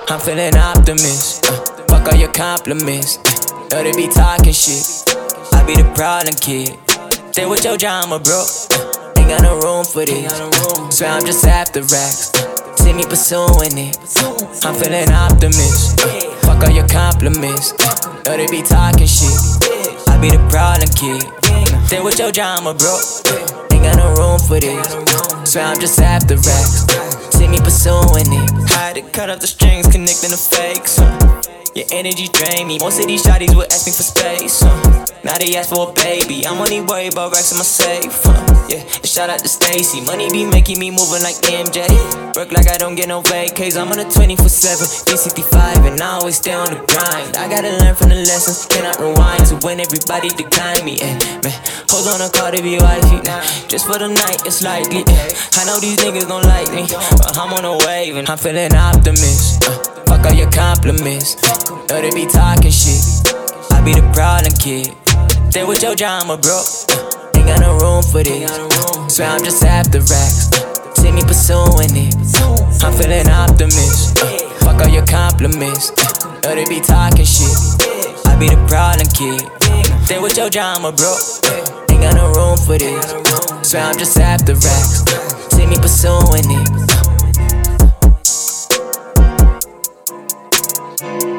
I'm feeling optimist. Fuck all your compliments. Know they be talking shit. I be the problem kid. Stay with your drama, bro. Ain't got no room for this. Swear I'm just after racks. See me pursuing it. I'm feeling optimist. Fuck all your compliments. Know they be talking shit. I be the problem kid. Stay with your drama, bro. Ain't got no room for this. Swear I'm just after racks. See me pursuing it. Had to cut up the strings, connecting the fakes. Your energy drain me. Most of these shawties will ask me for space. Now they ask for a baby. I'm only worried about racks in my safe. Yeah, and shout out to Stacy. Money be making me moving like MJ. Work like I don't get no vacays. I'm on a 24/7, 365, and I always stay on the grind. I gotta learn from the lessons, cannot rewind to when everybody decline me. Man, hold on a call to be wifey. Just for the night, it's likely. I know these niggas don't like me, but I'm on a wave and I'm feeling optimist. Fuck all your compliments. Know they be talking shit. I be the problem kid. Stay with your drama, bro. Ain't got no room for this. Swear I'm just after racks. See me pursuing it. I'm feeling optimist. Fuck all your compliments. Know they be talking shit. I be the problem kid. Stay with your drama, bro. Ain't got no room for this. Swear I'm just after racks. See me pursuing it.